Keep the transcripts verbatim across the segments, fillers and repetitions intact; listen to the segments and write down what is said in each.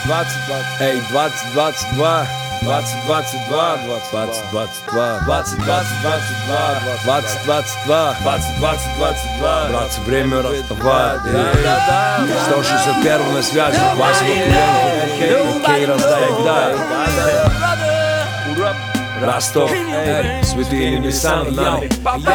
двадцать двадцать, эй, двадцать двадцать два, двадцать двадцать два, двадцать двадцать два, двадцать двадцать двадцать два, двадцать двадцать два, двадцать двадцать двадцать два, братцы, время расставать. сто шестьдесят один на связи, Вася Лукьяненко, Кей раздай, да. Ростов, эй, святые небеса над нами.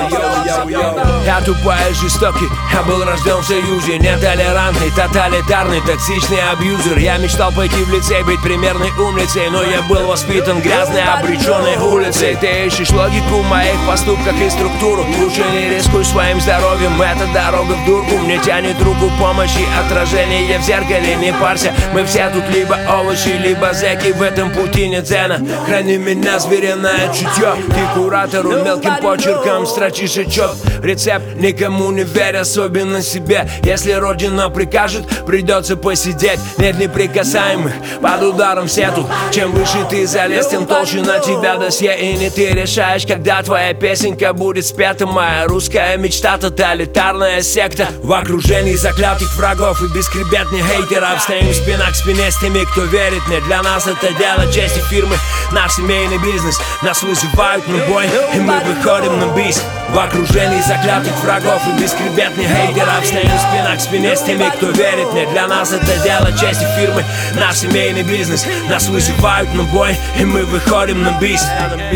Я тупая, жестокий, я был рожден в союзе. Нетолерантный, тоталитарный, токсичный абьюзер. Я мечтал пойти в лицей, быть примерной умницей, но я был воспитан грязной, обреченной улицей. Ты ищешь логику в моих поступках и структуру. Лучше не рискуй своим здоровьем, это дорога в дурку. Мне тянет руку помощи, отражение в зеркале. Не парься, мы все тут либо овощи, либо зэки. В этом пути нет цена, храни меня, зверя чутье. Ты куратору мелким почерком строчишь отчет. Рецепт никому не верь, особенно себе. Если родина прикажет, придется посидеть. Нет неприкасаемых, под ударом все тут. Чем выше ты залез, тем толще на тебя досье. И не ты решаешь, когда твоя песенка будет спета. Моя русская мечта, тоталитарная секта. В окружении заклятых врагов и бескребетных хейтеров. Стоим спина к спине с теми, кто верит мне. Для нас это дело чести фирмы, наш семейный бизнес. Нас вызывают на бой, и мы выходим на бис. В окружении заклятых врагов и бескребетных хейтеров. Стоим спина к спине с теми, кто верит мне. Для нас это дело чести фирмы, наш семейный бизнес. Нас вызывают на бой, и мы выходим на бис.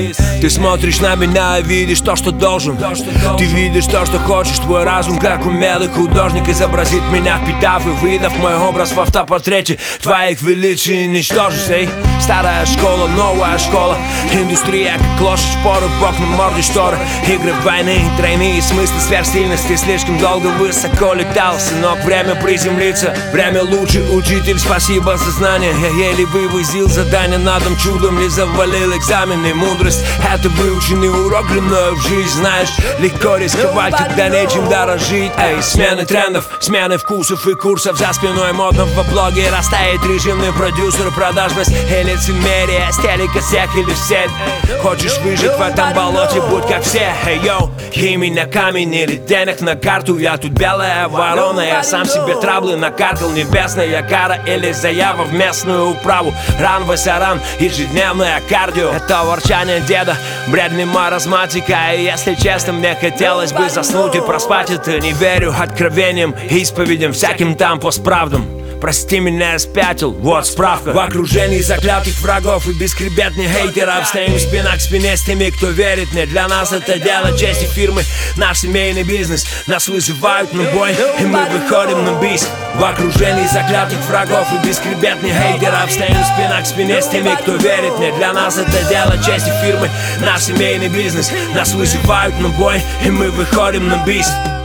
Ты смотришь на меня и видишь то, что должен. Ты видишь то, что хочешь. Твой разум, как умелый художник, изобразит меня впитав и выдав мой образ в автопортрете. Твоих величий ничтожишь, эй. Старая школа, новая школа. Индустрия, как лошадь, шпоры, бок на морде шторы. Игры войны, тройные смыслы сверхсильности. Слишком долго высоко летал, сынок, время приземлиться. Время лучший учитель, спасибо за знания. Я еле вывозил задание на дом, чудом не завалил экзамены. Мудрость — это выученный урок длиною в жизнь. Знаешь, легко рисковать, когда нечем дорожить. Эй, смены трендов, смены вкусов и курсов. За спиной модного блогера стоит режимный продюсер. Продажность и лицемерие, стелика всех или в сеть. Хочешь выжить в этом болоте, будь как все. Эй, йоу, имя на камень или денег на карту. Я тут белая ворона, я сам себе траблы накаркал. Небесная кара или заява в местную управу. Ран, васаран, ежедневное кардио. Это ворчание деда, бредный маразматика. И если честно, мне хотелось бы заснуть и проспать. Это не верю откровениям, исповедям, всяким там постправдам. Прости меня, я спятил, вот справка. В окружении заклятых врагов и бескребетных хейтеров. Стоим спина к спине с теми, кто верит мне. Для нас это дело чести фирмы, наш семейный бизнес. Нас вызывают на бой, и мы выходим на бис. В окружении заклятых врагов и бескребетных хейтеров. Стоим спина к спине с теми, кто верит мне. Для нас это дело чести фирмы, наш семейный бизнес. Нас вызывают на бой, и мы выходим на бис.